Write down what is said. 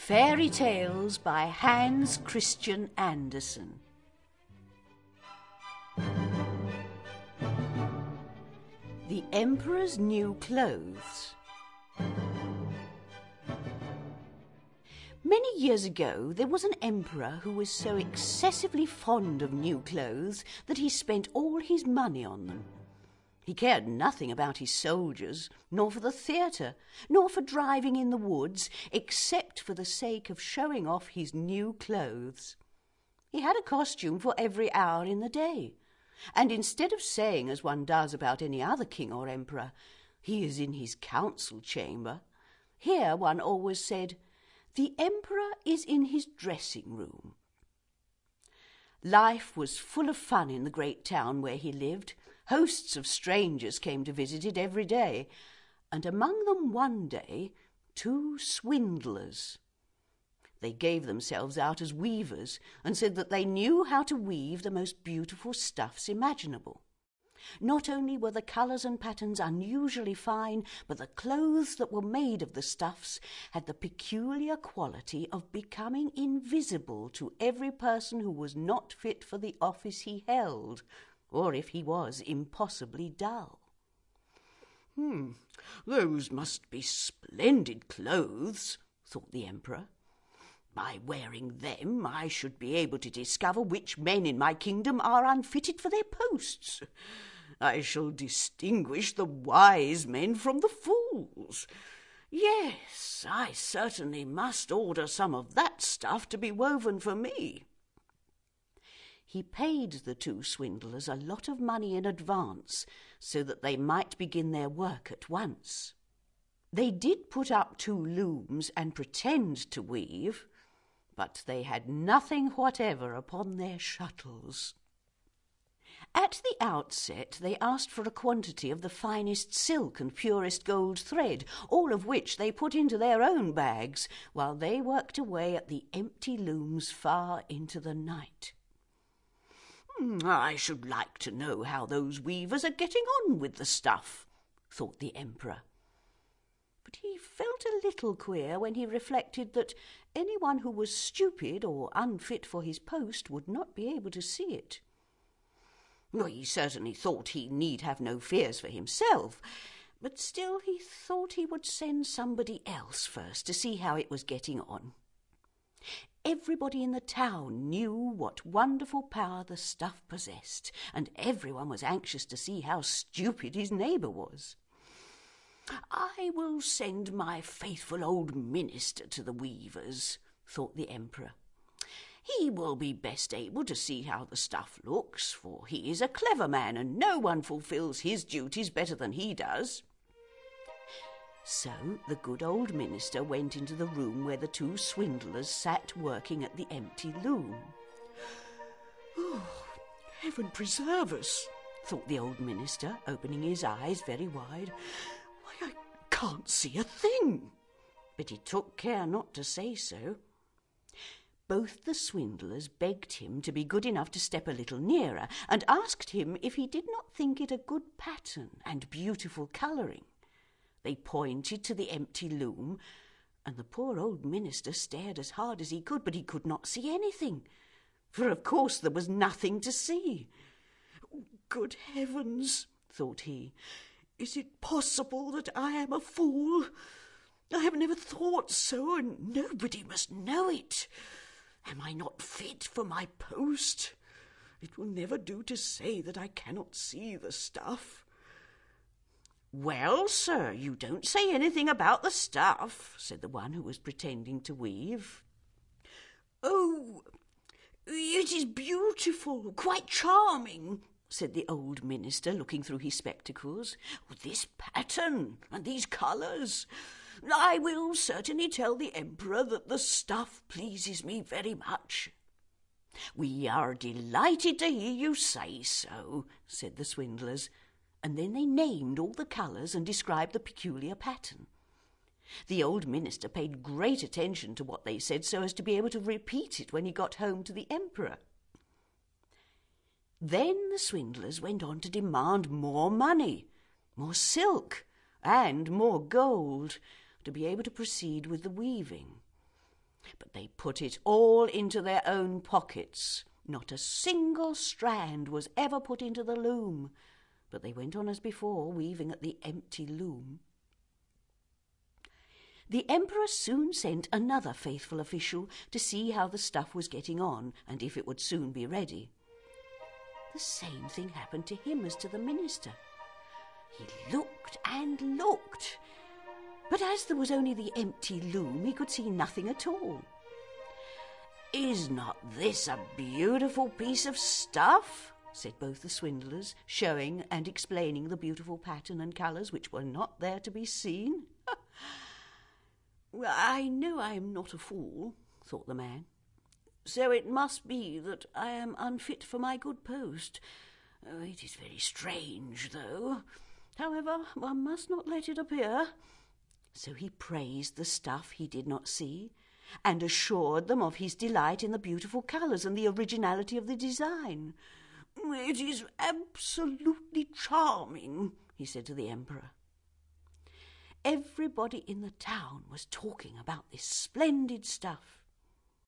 Fairy Tales by Hans Christian Andersen. The Emperor's New Clothes. Many years ago, there was an emperor who was so excessively fond of new clothes that he spent all his money on them. He cared nothing about his soldiers, nor for the theatre, nor for driving in the woods, except for the sake of showing off his new clothes. He had a costume for every hour in the day, and instead of saying, as one does about any other king or emperor, "He is in his council chamber," here one always said, "The emperor is in his dressing room." Life was full of fun in the great town where he lived. Hosts of strangers came to visit it every day, and among them one day 2 swindlers. They gave themselves out as weavers and said that they knew how to weave the most beautiful stuffs imaginable. Not only were the colours and patterns unusually fine, but the clothes that were made of the stuffs had the peculiar quality of becoming invisible to every person who was not fit for the office he held, or if he was impossibly dull. Those must be splendid clothes, thought the emperor. By wearing them I should be able to discover which men in my kingdom are unfitted for their posts. I shall distinguish the wise men from the fools. Yes, I certainly must order some of that stuff to be woven for me. He paid the 2 swindlers a lot of money in advance so that they might begin their work at once. They did put up 2 looms and pretend to weave, but they had nothing whatever upon their shuttles. At the outset they asked for a quantity of the finest silk and purest gold thread, all of which they put into their own bags, while they worked away at the empty looms far into the night. I should like to know how those weavers are getting on with the stuff, thought the emperor. But he felt a little queer when he reflected that anyone who was stupid or unfit for his post would not be able to see it. Well, he certainly thought he need have no fears for himself, but still he thought he would send somebody else first to see how it was getting on. Everybody in the town knew what wonderful power the stuff possessed, and everyone was anxious to see how stupid his neighbour was. I will send my faithful old minister to the weavers, thought the emperor. He will be best able to see how the stuff looks, for he is a clever man, and no one fulfills his duties better than he does. So the good old minister went into the room where the 2 swindlers sat working at the empty loom. Oh, heaven preserve us, thought the old minister, opening his eyes very wide. Why, I can't see a thing. But he took care not to say so. Both the swindlers begged him to be good enough to step a little nearer, and asked him if he did not think it a good pattern and beautiful colouring. They pointed to the empty loom, and the poor old minister stared as hard as he could, but he could not see anything, for of course there was nothing to see. Good heavens, thought he, is it possible that I am a fool? I have never thought so, and nobody must know it. Am I not fit for my post? It will never do to say that I cannot see the stuff. Well, sir, you don't say anything about the stuff, said the one who was pretending to weave. Oh, it is beautiful, quite charming, said the old minister, looking through his spectacles. This pattern and these colours. I will certainly tell the emperor that the stuff pleases me very much. We are delighted to hear you say so, said the swindlers, and then they named all the colours and described the peculiar pattern. The old minister paid great attention to what they said so as to be able to repeat it when he got home to the emperor. Then the swindlers went on to demand more money, more silk, and more gold, to be able to proceed with the weaving. But they put it all into their own pockets. Not a single strand was ever put into the loom, but they went on as before, weaving at the empty loom. The Emperor soon sent another faithful official to see how the stuff was getting on and if it would soon be ready. The same thing happened to him as to the minister. He looked and looked, but as there was only the empty loom, he could see nothing at all. "Is not this a beautiful piece of stuff?" said both the swindlers, showing and explaining the beautiful pattern and colours which were not there to be seen. "I know I am not a fool," thought the man, "so it must be that I am unfit for my good post. It is very strange, though. However, one must not let it appear." So he praised the stuff he did not see, and assured them of his delight in the beautiful colours and the originality of the design. "It is absolutely charming," he said to the Emperor. Everybody in the town was talking about this splendid stuff.